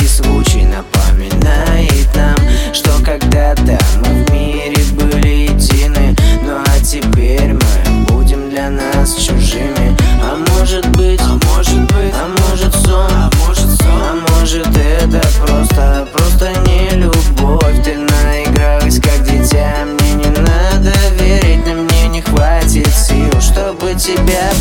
всякий случай напоминает нам, что когда-то мы в мире были едины. Ну а теперь мы будем для нас чужими. А может быть, сон, а может это просто не любовь. Ты наигралась как дитя, мне не надо верить, но мне не хватит сил, чтобы тебя